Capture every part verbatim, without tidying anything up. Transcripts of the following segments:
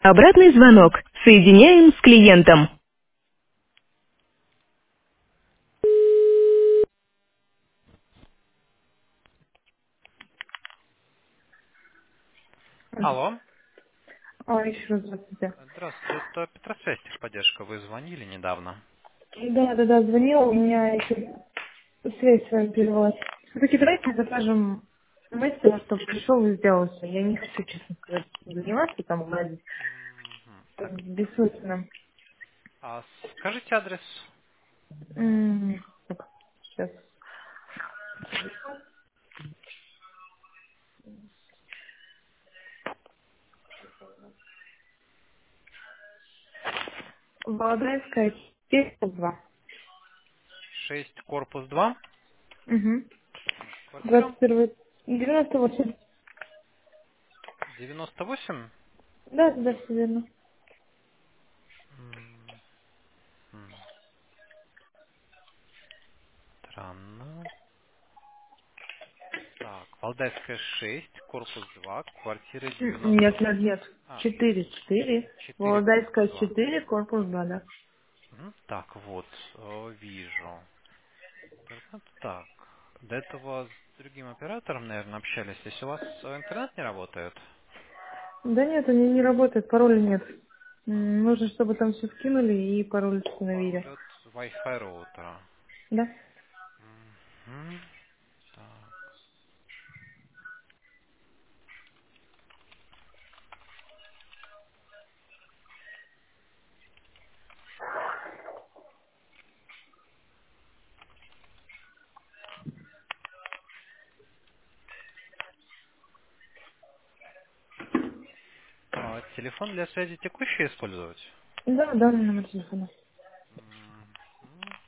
Обратный звонок. Соединяем с клиентом. Алло. А, еще раз здравствуйте. Здравствуйте, это Петросвязь техподдержка. Вы звонили недавно. Да, да, да, звонила, у меня еще связь с вами прервалась. Все-таки давайте закажем мастера, чтобы пришел и сделал все. Я не хочу, честно сказать, заниматься там, гладить. Мгм. Так, Бессмысленно. а скажите адрес. М, так, сейчас. Володарская, четыреста два. шесть, корпус два. Угу. Квартира двадцать первый, девяносто восемь. девяносто восемь. Да, да, все верно. М, м, Странно. Так, Валдайская шесть, корпус два, квартира М, девяносто Нет, нет, восемь. нет. А, Четыре, четыре. четыре, корпус Володарская два. четыре, корпус два, да. Мгм. Так, вот, э, вижу. Так, вот так. До этого с другим оператором, наверное, общались. Если у вас э, интернет не работает, Да нет, они не работают, пароля нет. м, М, Нужно, чтобы там все скинули и пароль установили. пароль от Wi-Fi роутера. Да? Мгм. Так. А телефон для связи текущий использовать? Да, данный номер телефона. Мгм.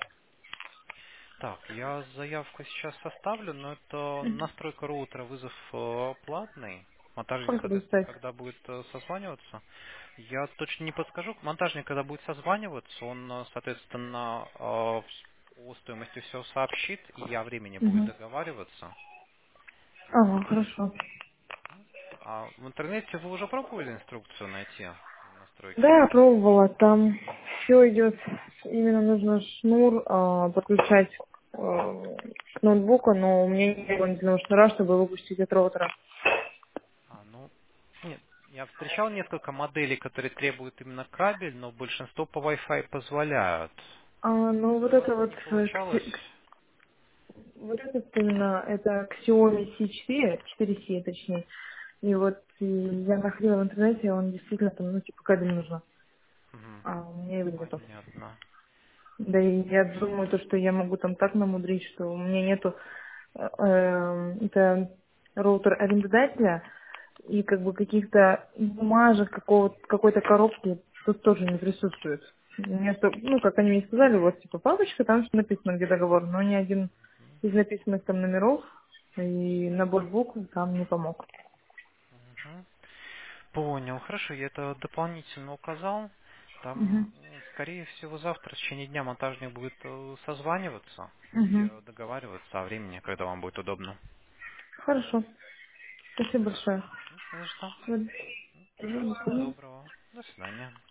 Так, я заявку сейчас составлю, но это настройка роутера, вызов э, платный. Монтажник, Сколько будет соответственно, стоить? когда будет э, созваниваться, я точно не подскажу. Монтажник, когда будет созваниваться, он, э, соответственно, э, вс- о стоимости все сообщит, и о времени будет Угу. договариваться. Ага, хорошо. А в интернете вы уже пробовали инструкцию найти настройки Да, я роутера? пробовала, там все идет, именно нужно шнур а, подключать э, к ноутбуку, но у меня нет дополнительного шнура, чтобы выпустить от роутера. А, ну, нет, я встречал несколько моделей, которые требуют именно кабель, но большинство по Wi-Fi позволяют. А, ну вот У вас это вот не э, получалось? кси- Вот это именно, это Xiaomi си четыре, четыре си точнее. И вот и я находила в интернете, он действительно там, ну, типа, кабель нужно. Мгм. А у меня его нету. Понятно. Да и я думаю, то, что я могу там так намудрить, что у меня нету э, эм, это роутер арендодателя и как бы каких-то бумажек, какого какой-то коробки тут тоже не присутствует. Вместо, ну, как они мне сказали, вот типа папочка, там что написано, где договор, но ни один из написанных там номеров и набор букв там не помог. Мгм. Понял. Хорошо, я это дополнительно указал. Там, Мгм. м, скорее всего, завтра в течение дня монтажник будет э, созваниваться и Мгм. э, договариваться о времени, когда вам будет удобно. Хорошо. Спасибо большое. М, Не за что. Вот. Всего Мгм. доброго. До свидания.